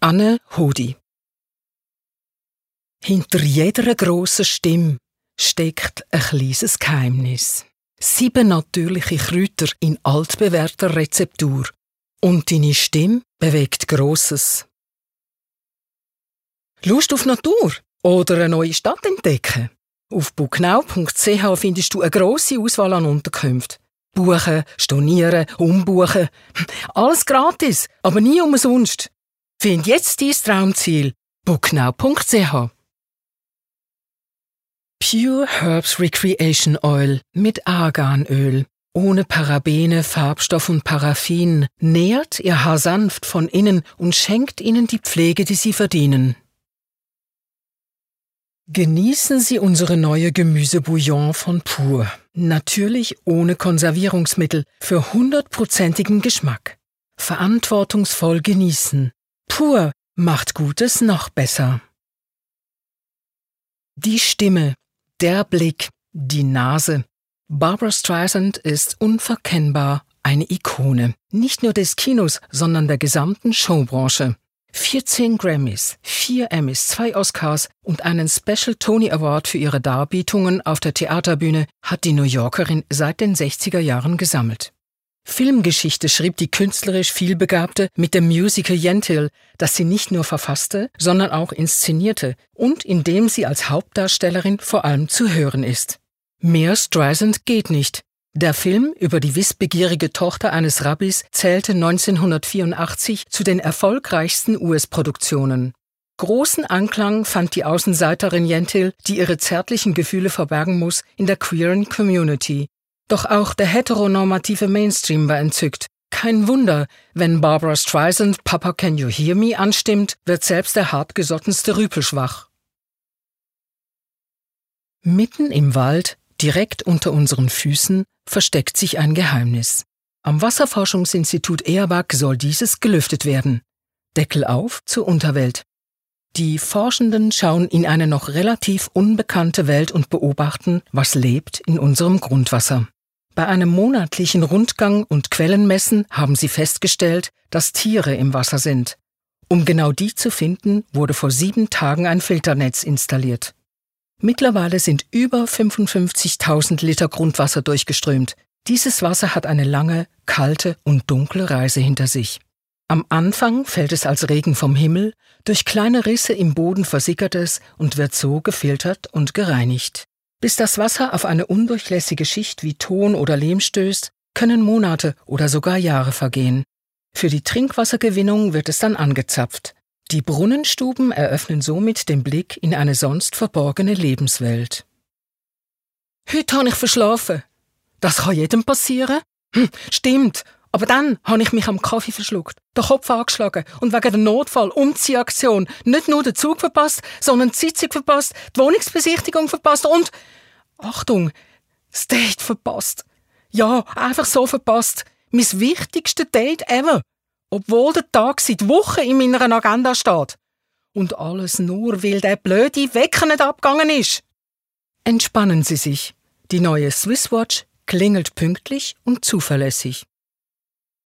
Anne Hodi. Hinter jeder grossen Stimme steckt ein kleines Geheimnis. 7 natürliche Kräuter in altbewährter Rezeptur. Und deine Stimme bewegt Grosses. Lust auf Natur oder eine neue Stadt entdecken? Auf buchnau.ch findest du eine grosse Auswahl an Unterkünften. Buchen, stornieren, umbuchen. Alles gratis, aber nie umsonst. Find jetzt dein Traumziel. buchnau.ch. Pure Herbs Recreation Oil mit Arganöl. Ohne Parabene, Farbstoff und Paraffin nährt ihr Haar sanft von innen und schenkt ihnen die Pflege, die sie verdienen. Genießen Sie unsere neue Gemüsebouillon von Pur. Natürlich ohne Konservierungsmittel, für 100%igen Geschmack. Verantwortungsvoll genießen. Pur macht Gutes noch besser. Die Stimme, der Blick, die Nase. Barbra Streisand ist unverkennbar eine Ikone. Nicht nur des Kinos, sondern der gesamten Showbranche. 14 Grammys, 4 Emmys, 2 Oscars und einen Special Tony Award für ihre Darbietungen auf der Theaterbühne hat die New Yorkerin seit den 60er Jahren gesammelt. Filmgeschichte schrieb die künstlerisch Vielbegabte mit dem Musical Yentl, das sie nicht nur verfasste, sondern auch inszenierte und in dem sie als Hauptdarstellerin vor allem zu hören ist. Mehr Streisand geht nicht. Der Film über die wissbegierige Tochter eines Rabbis zählte 1984 zu den erfolgreichsten US-Produktionen. Großen Anklang fand die Außenseiterin Yentl, die ihre zärtlichen Gefühle verbergen muss, in der queeren Community. Doch auch der heteronormative Mainstream war entzückt. Kein Wunder, wenn Barbra Streisand Papa Can You Hear Me anstimmt, wird selbst der hartgesottenste Rüpel schwach. Mitten im Wald, direkt unter unseren Füßen, versteckt sich ein Geheimnis. Am Wasserforschungsinstitut Erbach soll dieses gelüftet werden. Deckel auf zur Unterwelt. Die Forschenden schauen in eine noch relativ unbekannte Welt und beobachten, was lebt in unserem Grundwasser. Bei einem monatlichen Rundgang und Quellenmessen haben sie festgestellt, dass Tiere im Wasser sind. Um genau die zu finden, wurde vor 7 Tagen ein Filternetz installiert. Mittlerweile sind über 55.000 Liter Grundwasser durchgeströmt. Dieses Wasser hat eine lange, kalte und dunkle Reise hinter sich. Am Anfang fällt es als Regen vom Himmel, durch kleine Risse im Boden versickert es und wird so gefiltert und gereinigt. Bis das Wasser auf eine undurchlässige Schicht wie Ton oder Lehm stößt, können Monate oder sogar Jahre vergehen. Für die Trinkwassergewinnung wird es dann angezapft. Die Brunnenstuben eröffnen somit den Blick in eine sonst verborgene Lebenswelt. Heute habe ich verschlafen. Das kann jedem passieren. Stimmt, aber dann habe ich mich am Kaffee verschluckt, den Kopf angeschlagen und wegen der Notfall-Umziehaktion nicht nur den Zug verpasst, sondern die Sitzung verpasst, die Wohnungsbesichtigung verpasst und, Achtung, das Date verpasst. Ja, einfach so verpasst. Mein wichtigstes Date ever. Obwohl der Tag seit Wochen in meiner Agenda steht. Und alles nur, weil der blöde Wecker nicht abgegangen ist. Entspannen Sie sich. Die neue Swisswatch klingelt pünktlich und zuverlässig.